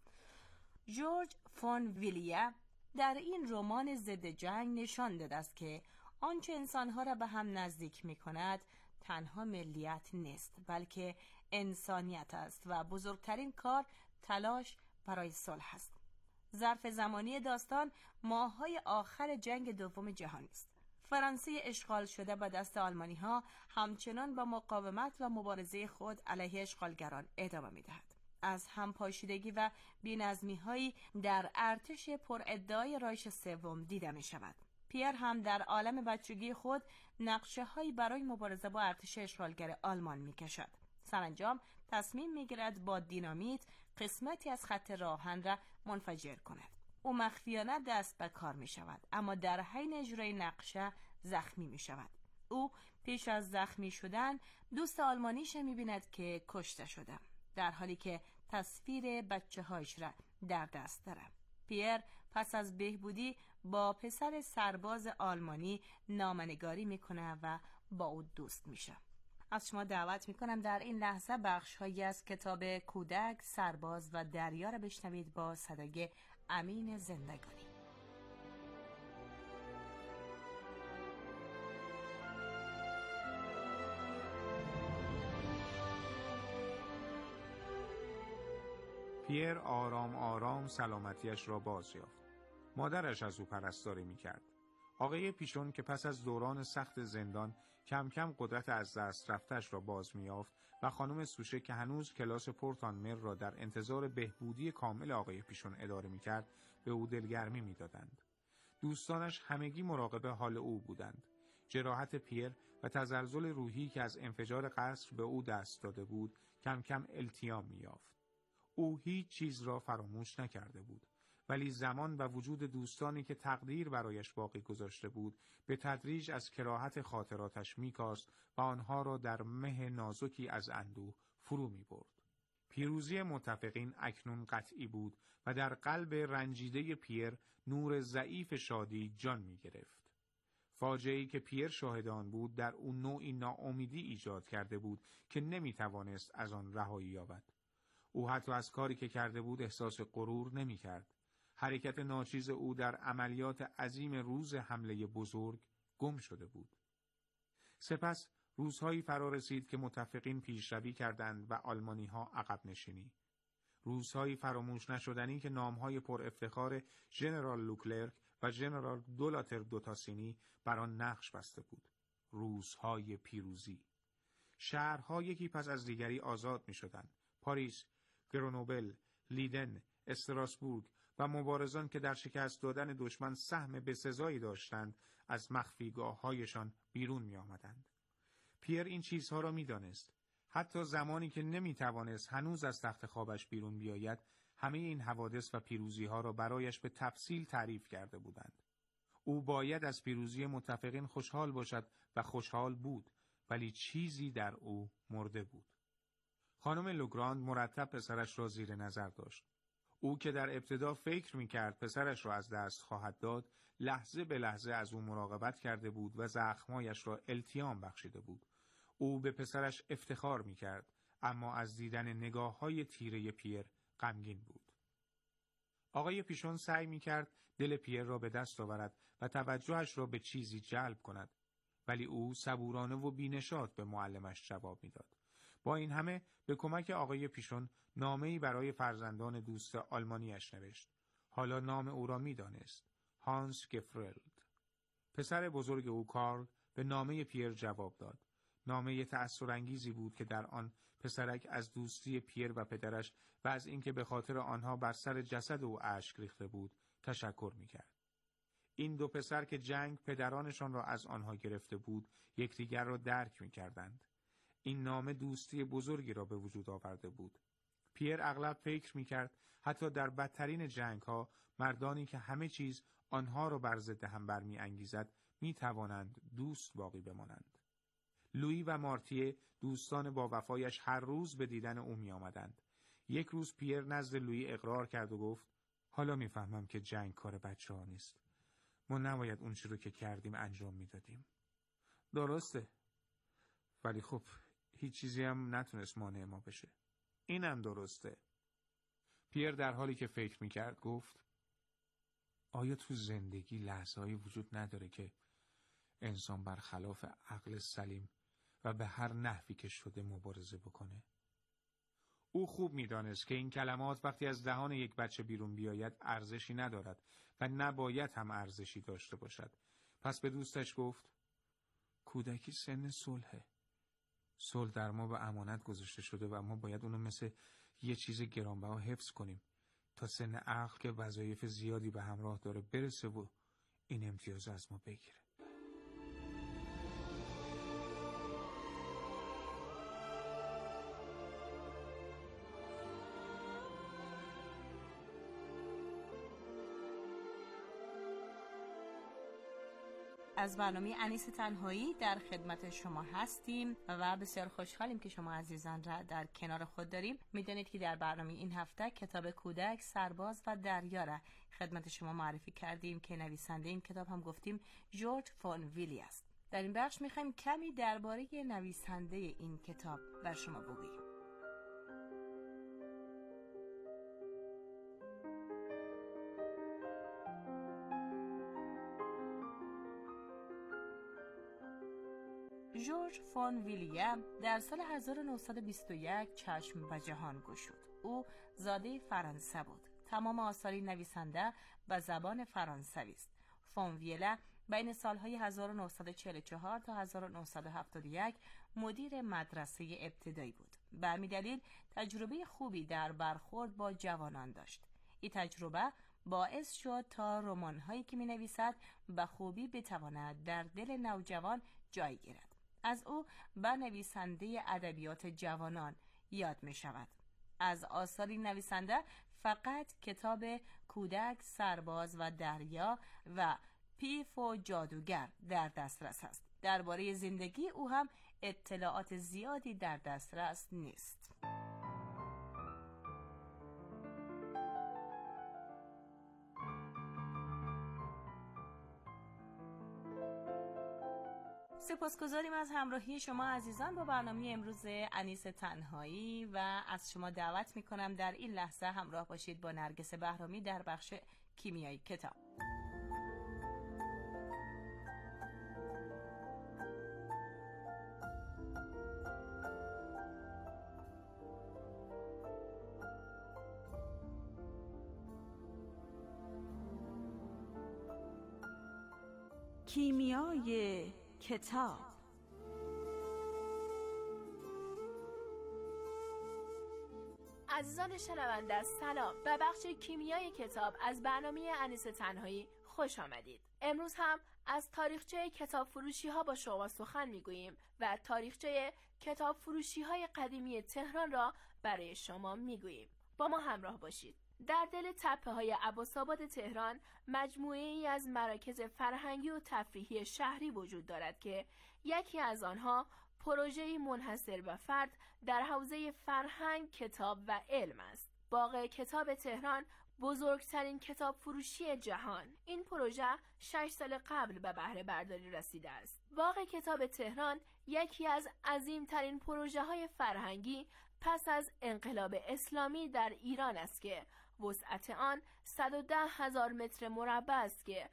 جورج فون ویلیه در این رمان ضد جنگ نشان داده است که آنچه انسان‌ها را به هم نزدیک می‌کند تنها ملیت نیست، بلکه انسانیت است و بزرگترین کار تلاش برای صلح است. ظرف زمانی داستان ماه‌های آخر جنگ دوم جهانی است. فرانسه اشغال شده به دست آلمانی‌ها همچنان با مقاومت و مبارزه خود علیه اشغالگران ادامه می‌دهد. از همپاشیدگی و بی‌نظمی‌هایی در ارتش پرادعای رایش سوم دیده می‌شود. پیر هم در عالم بچگی خود نقشه‌هایی برای مبارزه با ارتش اشغالگر آلمان می‌کشد. سرانجام تصمیم می‌گیرد با دینامیت قسمتی از خط راهن را منفجر کند. او مخفیانه دست به کار می‌شود، اما در حین اجرای نقشه زخمی می‌شود. او پیش از زخمی شدن دوست آلمانیش می‌بیند که کشته شده، در حالی که تصویر بچه‌هایش را در دست دارد. پیر پس از بهبودی با پسر سرباز آلمانی نامه‌نگاری میکنه و با او دوست میشه. از شما دعوت میکنم در این لحظه بخش‌هایی از کتاب کودک، سرباز و دریا را بشنوید با صدای امین زندگانی. پیر آرام آرام سلامتیش را باز یافت. مادرش از او پرستاری می‌کرد. آقای پیشون که پس از دوران سخت زندان کم کم قدرت از دست رفتش را باز می‌یافت و خانم سوشه که هنوز کلاس پورتان مر را در انتظار بهبودی کامل آقای پیشون اداره می‌کرد، به او دلگرمی می‌دادند. دوستانش همگی مراقب حال او بودند. جراحت پیر و تزلزل روحی که از انفجار قصر به او دست داده بود، کم کم التیام می‌یافت. او هیچ چیز را فراموش نکرده بود، ولی زمان و وجود دوستانی که تقدیر برایش باقی گذاشته بود به تدریج از کراهت خاطراتش میکاست و آنها را در مه نازکی از اندوه فرو میبرد. پیروزی متفقین اکنون قطعی بود و در قلب رنجیده پیر نور ضعیف شادی جان میگرفت. فاجعه‌ای که پیر شاهد آن بود در او نوعی ناامیدی ایجاد کرده بود که نمیتوانست از آن رهایی یابد. او حتی از کاری که کرده بود احساس غرور نمی کرد. حرکت ناچیز او در عملیات عظیم روز حمله بزرگ گم شده بود. سپس روزهایی فرا رسید که متفقین پیشروی کردند و آلمانی‌ها عقب نشینی. روزهایی فراموش نشدنی که نامهای پر افتخار ژنرال لوکلرک و ژنرال دولاتر دوتاسینی بر آن نقش بسته بود. روزهای پیروزی. شهرها یکی پس از دیگری آزاد می شدند. پاریس، گرونوبل، لیدن، استراسبورگ و مبارزان که در شکست دادن دشمن سهم بسزایی داشتند از مخفیگاه‌هایشان بیرون می آمدند. پیر این چیزها را می دانست. حتی زمانی که نمی توانست هنوز از تخت خوابش بیرون بیاید، همه این حوادث و پیروزی‌ها را برایش به تفصیل تعریف کرده بودند. او باید از پیروزی متفقین خوشحال باشد و خوشحال بود، ولی چیزی در او مرده بود. خانم لوگراند مرتب پسرش را زیر نظر داشت. او که در ابتدا فکر می‌کرد پسرش را از دست خواهد داد، لحظه به لحظه از او مراقبت کرده بود و زخمایش را التیام بخشیده بود. او به پسرش افتخار می‌کرد، اما از دیدن نگاه‌های تیره پیر غمگین بود. آقای پیشون سعی می‌کرد دل پیر را به دست آورد و توجهش را به چیزی جلب کند، ولی او صبورانه و بی‌نشاط به معلمش جواب می‌داد. با این همه به کمک آقای پیشون نامه‌ای برای فرزندان دوست آلمانیش نوشت. حالا نام او را می‌دانست. هانس گفرلد. پسر بزرگ او کارل به نامه پیر جواب داد. نامه تأثیرانگیزی بود که در آن پسرک از دوستی پیر و پدرش و از اینکه به خاطر آنها بر سر جسد او اشک ریخته بود تشکر می‌کرد. این دو پسر که جنگ پدرانشان را از آنها گرفته بود، یکدیگر را درک می‌کردند. این نامه دوستی بزرگی را به وجود آورده بود. پیر اغلب فکر می‌کرد حتی در بدترین جنگ‌ها مردانی که همه چیز آنها را بر ضد هم برمی‌انگیزد می‌توانند دوست باقی بمانند. لویی و مارتیه دوستان با وفایش هر روز به دیدن او می‌آمدند. یک روز پیر نزد لویی اقرار کرد و گفت: حالا می‌فهمم که جنگ کار بچه‌ها نیست. ما نباید اون چیزی رو که کردیم انجام می‌دادیم. درسته. ولی خب هیچ چیزی هم نتونست مانع ما بشه. اینم درسته. پیر در حالی که فکر میکرد گفت: آیا تو زندگی لحظه‌ای وجود نداره که انسان برخلاف عقل سلیم و به هر نحوی که شده مبارزه بکنه؟ او خوب می‌دانست که این کلمات وقتی از دهان یک بچه بیرون بیاید ارزشی ندارد و نباید هم ارزشی داشته باشد. پس به دوستش گفت: کودکی سن صلحه. صلح در ما به امانت گذاشته شده و ما باید اونو مثل یه چیز گرانبها حفظ کنیم تا سن عقل که وظایف زیادی به همراه داره برسه و این امتیاز از ما بگیره. از برنامه انیس تنهایی در خدمت شما هستیم و بسیار خوشحالیم که شما عزیزان را در کنار خود داریم. میدانید که در برنامه این هفته کتاب کودک، سرباز و دریا را خدمت شما معرفی کردیم که نویسنده این کتاب هم گفتیم جورج فون ویلی است. در این بخش میخوایم کمی درباره نویسنده این کتاب بر شما بگوییم. جورج فون ویلیام در سال 1921 چشم به جهان گشود. او زاده فرانسه بود. تمام آثاری نویسنده به زبان فرانسوی است. فون ویلا بین سالهای 1944 تا 1971 مدیر مدرسه ابتدایی بود. به همین دلیل تجربه خوبی در برخورد با جوانان داشت. این تجربه باعث شد تا رمان‌هایی که می‌نویسد به خوبی بتواند در دل نوجوان جای گیرد. از او به نویسنده ادبیات جوانان یاد می شود. از آثار نویسنده فقط کتاب کودک، سرباز و دریا و پیف و جادوگر در دسترس است. درباره زندگی او هم اطلاعات زیادی در دسترس نیست. سپاسگزاریم از همراهی شما عزیزان با برنامه امروز انیس تنهایی و از شما دعوت میکنم در این لحظه همراه باشید با نرگس بهرامی در بخش کیمیای کتاب. کیمیای کتاب. عزیزان شنونده سلام. به بخش کیمیای کتاب از برنامه انیس تنهایی خوش آمدید. امروز هم از تاریخچه کتاب فروشی ها با شما سخن میگوییم و تاریخچه کتاب فروشی های قدیمی تهران را برای شما میگوییم. با ما همراه باشید. در دل تپه های عباس‌آباد تهران مجموعه ای از مراکز فرهنگی و تفریحی شهری وجود دارد که یکی از آنها پروژه‌ای منحصر به فرد در حوزه فرهنگ، کتاب و علم است. باغ کتاب تهران بزرگترین کتاب فروشی جهان. این پروژه 6 سال قبل به بهره برداری رسیده است. باغ کتاب تهران یکی از عظیمترین پروژه های فرهنگی پس از انقلاب اسلامی در ایران است که وسعت آن 110,000 متر مربع است که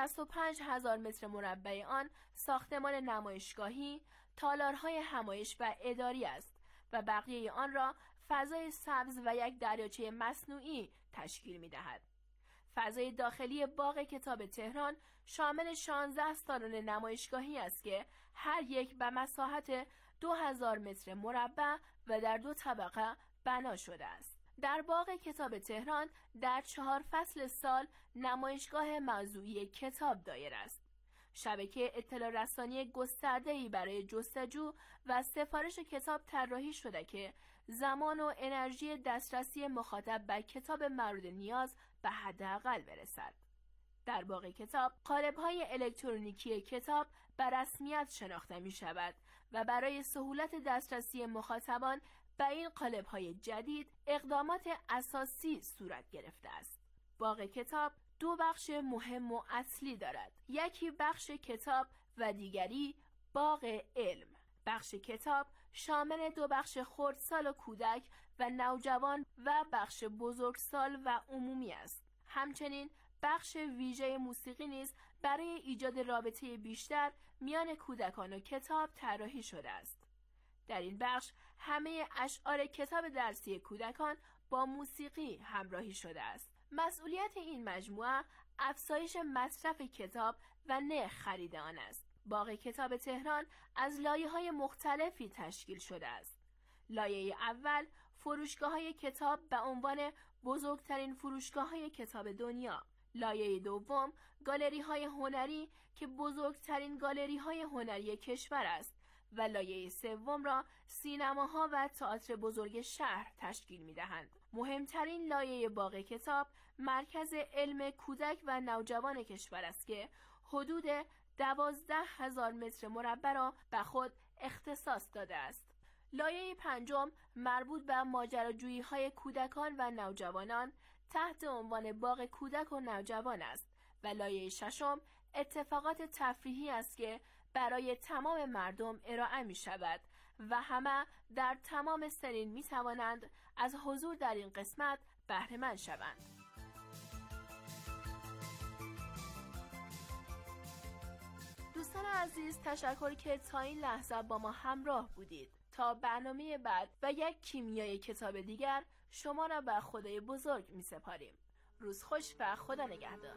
65,000 متر مربع آن ساختمان نمایشگاهی، تالارهای همایش و اداری است و بقیه آن را فضای سبز و یک دریاچه مصنوعی تشکیل می‌دهد. فضای داخلی باغ کتاب تهران شامل 16 سالن نمایشگاهی است که هر یک به مساحت 2000 متر مربع و در 2 طبقه بنا شده است. در باغ کتاب تهران در 4 فصل سال نمایشگاه موضوعی کتاب دایر است. شبکه اطلاع رسانی گسترده‌ای برای جستجو و سفارش کتاب طراحی شده که زمان و انرژی دسترسی مخاطب به کتاب مورد نیاز به حداقل برسد. در باغ کتاب قالب‌های الکترونیکی کتاب به رسمیت شناخته می‌شود و برای سهولت دسترسی مخاطبان به این قالب‌های جدید اقدامات اساسی صورت گرفته است. باغ کتاب 2 بخش مهم و اصلی دارد. یکی بخش کتاب و دیگری باغ علم. بخش کتاب شامل 2 بخش خردسال و کودک و نوجوان و بخش بزرگسال و عمومی است. همچنین بخش ویژه موسیقی نیز برای ایجاد رابطه بیشتر میان کودکان و کتاب طراحی شده است. در این بخش همه اشعار کتاب درسی کودکان با موسیقی همراهی شده است. مسئولیت این مجموعه افزایش مصرف کتاب و نرخ خرید آن است. باغ کتاب تهران از لایه‌های مختلفی تشکیل شده است. لایه اول فروشگاه‌های کتاب به عنوان بزرگترین فروشگاه‌های کتاب دنیا. لایه دوم گالری‌های هنری که بزرگترین گالری‌های هنری کشور است و لایه سوم را سینماها و تئاتر بزرگ شهر تشکیل می‌دهند. مهمترین لایه باغ کتاب مرکز علم کودک و نوجوان کشور است که حدود 12,000 متر مربع را به خود اختصاص داده است. لایه پنجم مربوط به ماجراجویی‌های کودکان و نوجوانان تحت عنوان باغ کودک و نوجوان است و لایه ششم اتفاقات تفریحی است که برای تمام مردم ارائه می شود و همه در تمام سنین می توانند از حضور در این قسمت بهره مند شوند. دوستان عزیز، تشکر که تا این لحظه با ما همراه بودید. تا برنامه بعد و یک کیمیای کتاب دیگر شما را به خدای بزرگ می سپاریم. روز خوش و خدا نگهدار.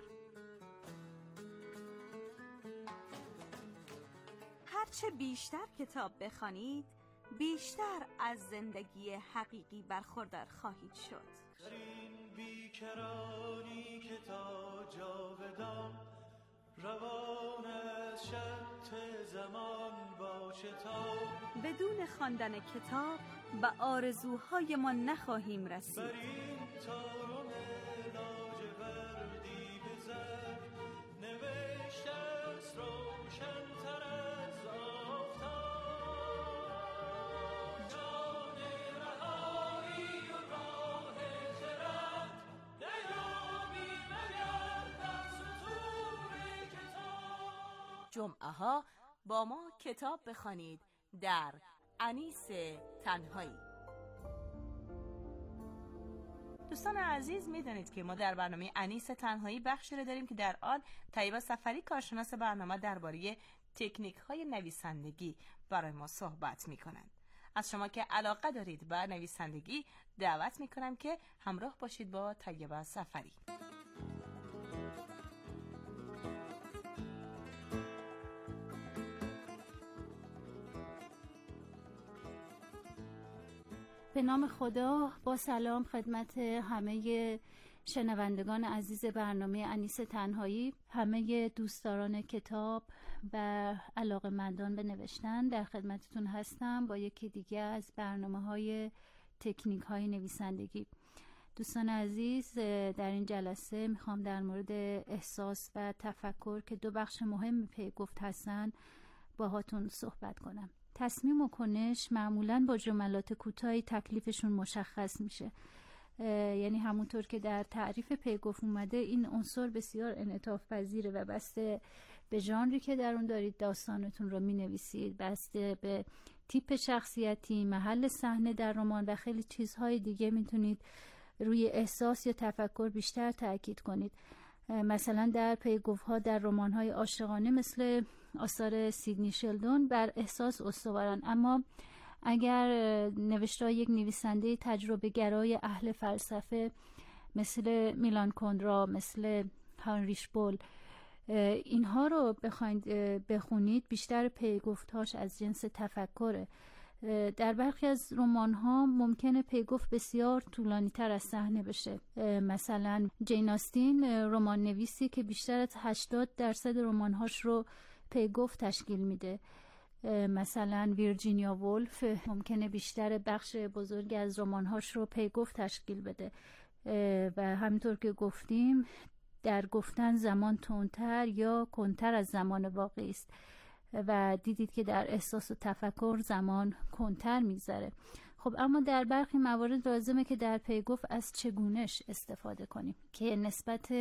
هرچه بیشتر کتاب بخوانید، بیشتر از زندگی حقیقی برخوردار خواهید شد. در این بیکرانی که تا جاودان روان از شط زمان باشه تا بدون خواندن کتاب به آرزوهایمان نخواهیم رسید. بر این تارم لاجوردی بزر نوشته است روشن‌تر از آفتاب جان رهایی و راه خرد نیابی مگر در سطور کتاب. جمعه ها با ما کتاب بخوانید در انیس تنهایی. دوستان عزیز، میدانید که ما در برنامه انیس تنهایی بخشی را داریم که در آن طیبه سفری کارشناس برنامه درباره تکنیک های نویسندگی برای ما صحبت می کنند. از شما که علاقه دارید به نویسندگی دعوت می کنم که همراه باشید با طیبه سفری. به نام خدا، با سلام خدمت همه شنوندگان عزیز برنامه انیس تنهایی، همه دوستداران کتاب و علاقه‌مندان به نوشتن، در خدمتتون هستم با یکی دیگه از برنامه‌های تکنیک های نویسندگی. دوستان عزیز، در این جلسه میخوام در مورد احساس و تفکر که دو بخش مهم پیگفت هستن باهاتون صحبت کنم. تصمیم و کنش معمولاً با جملات کوتاهی تکلیفشون مشخص میشه. یعنی همونطور که در تعریف پیگفت اومده، این عنصر بسیار انعطاف پذیره و بسته به ژانری که در اون دارید داستانتون رو مینویسید، بسته به تیپ شخصیتی، محل صحنه در رمان و خیلی چیزهای دیگه میتونید روی احساس یا تفکر بیشتر تأکید کنید. مثلا در پیگفت‌ها در رمان‌های عاشقانه مثل آثار سیدنی شلدون بر احساس استوارن، اما اگر نوشته یک نویسنده تجربه گرای اهل فلسفه مثل میلان کندرا، مثل هانریش بول، اینها رو بخواید بخونید، بیشتر پیگفت‌هاش از جنس تفکره. در برخی از رمان‌ها ممکنه پیگفت بسیار طولانی تر از صحنه بشه. مثلا جین آستین، رمان نویسی که بیشتر از 80% رمان‌هاش رو پیگفت تشکیل میده. مثلا ویرجینیا وولف ممکنه بیشتر بخش بزرگ از رمان‌هاش رو پیگفت تشکیل بده و همینطور که گفتیم در گفتن زمان تندتر یا کندتر از زمان واقعی است و دیدید که در احساس و تفکر زمان کندتر میگذره. خب اما در برخی موارد لازمه که در پیگفت از چگونش استفاده کنیم که نسبت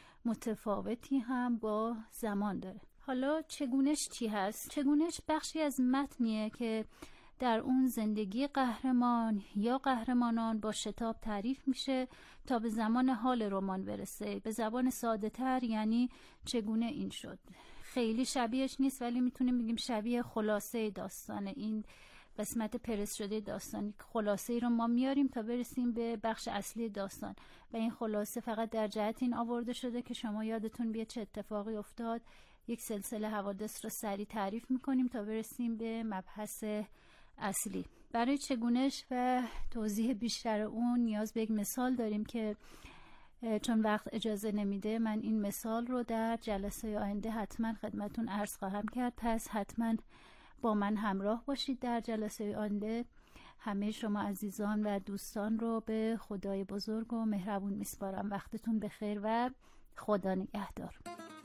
متفاوتی هم با زمان داره. حالا چگونش چی هست؟ چگونش بخشی از متنیه که در اون زندگی قهرمان یا قهرمانان با شتاب تعریف میشه تا به زمان حال رمان برسه. به زبان ساده تر یعنی چگونه این شد. خیلی شبیهش نیست ولی میتونیم بگیم شبیه خلاصه داستان این قسمت پرس شده داستانی خلاصه ای رو ما میاریم تا برسیم به بخش اصلی داستان و این خلاصه فقط در جهت این آورده شده که شما یادتون بیاد چه اتفاقی افتاد. یک سلسله حوادث رو سریع تعریف میکنیم تا برسیم به مبحث اصلی. برای چگونش و توضیح بیشتر اون نیاز به یک مثال داریم که چون وقت اجازه نمیده من این مثال رو در جلسه آینده حتما خدمتون عرض خواهم کرد. پس حتما با من همراه باشید در جلسه آینده. همه شما عزیزان و دوستان رو به خدای بزرگ و مهربون میسپارم. وقتتون بخیر و خدا نگهدار.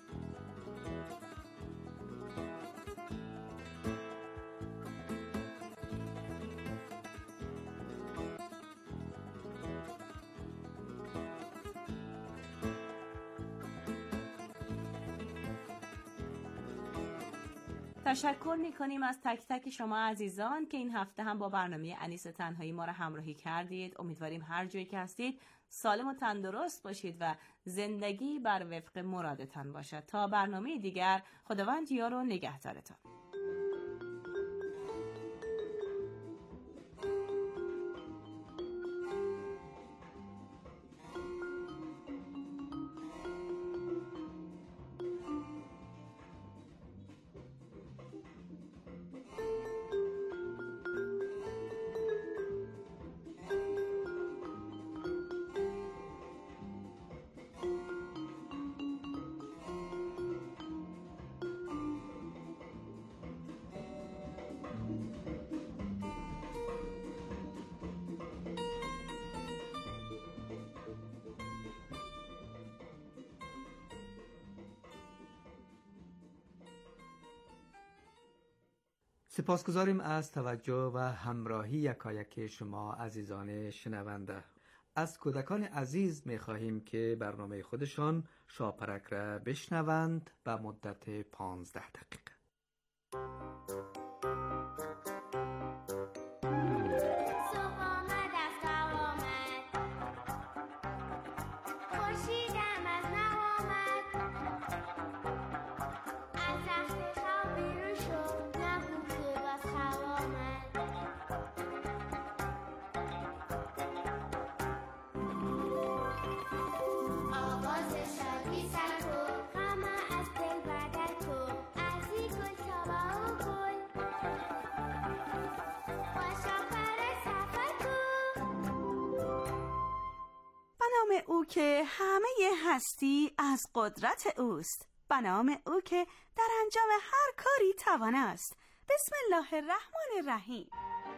تشکر میکنیم از تک تک شما عزیزان که این هفته هم با برنامه انیس تنهایی ما را همراهی کردید. امیدواریم هر جایی که هستید سالم و تندرست باشید و زندگی بر وفق مرادتان باشد. تا برنامه دیگر، خداوند یار و نگهدارتان. سپاسگزاریم از توجه و همراهی یکایک شما عزیزان شنونده. از کودکان عزیز می‌خواهیم که برنامه خودشان شاپرک را بشنوند به مدت 15 دقیقه. او که همه هستی از قدرت اوست، به نام او که در انجام هر کاری توان است. بسم الله الرحمن الرحیم.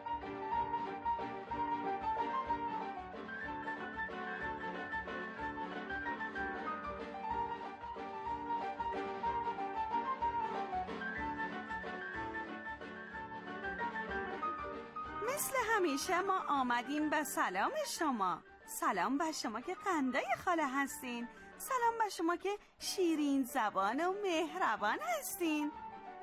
مثل همیشه ما آمدیم به سلام شما. سلام بر شما که قندای خاله هستین. سلام بر شما که شیرین زبان و مهربان هستین.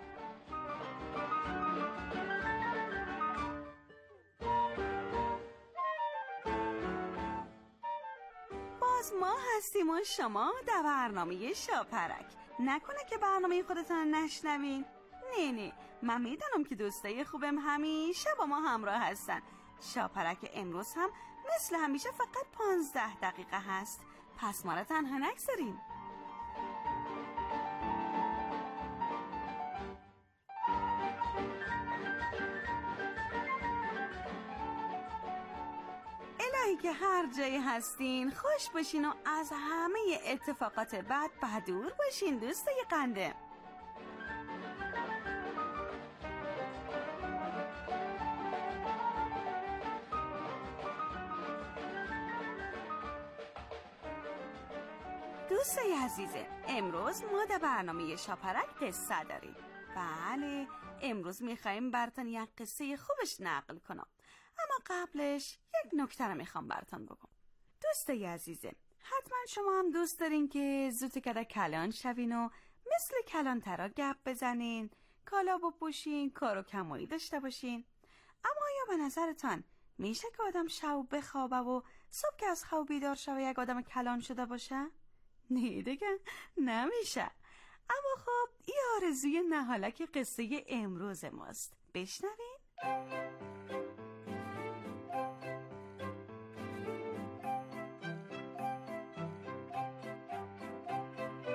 باز ما هستیم و شما در برنامه شاپرک. نکنه که برنامه خودتان نشنوین؟ نه من میدونم که دوستای خوبم همیشه با ما همراه هستن. شاپرک امروز هم مثل همیشه فقط 15 دقیقه هست. پس ما را تنها نگذارین. الهی که هر جایی هستین خوش باشین و از همه اتفاقات بد دور باشین دوستای قنده. دوستای عزیزه، امروز ما در برنامه شاپرک قصه داریم. بله، امروز میخواییم براتون یک قصه خوبش نقل کنم. اما قبلش یک نکته رو میخوام براتون بگم. دوستای عزیزه، حتما شما هم دوست دارین که زود کده کلان شوین و مثل کلان ترا گپ بزنین، کالا بپوشین، کار و کمایی داشته باشین. اما آیا به نظرتان میشه که آدم شب بخوابه و صبح که از خواب بیدار شوه یک آدم کلان شده باشه؟ نه دیگه نمیشه. اما خب این آرزوی نهالک قصه امروز ماست. بشنوین؟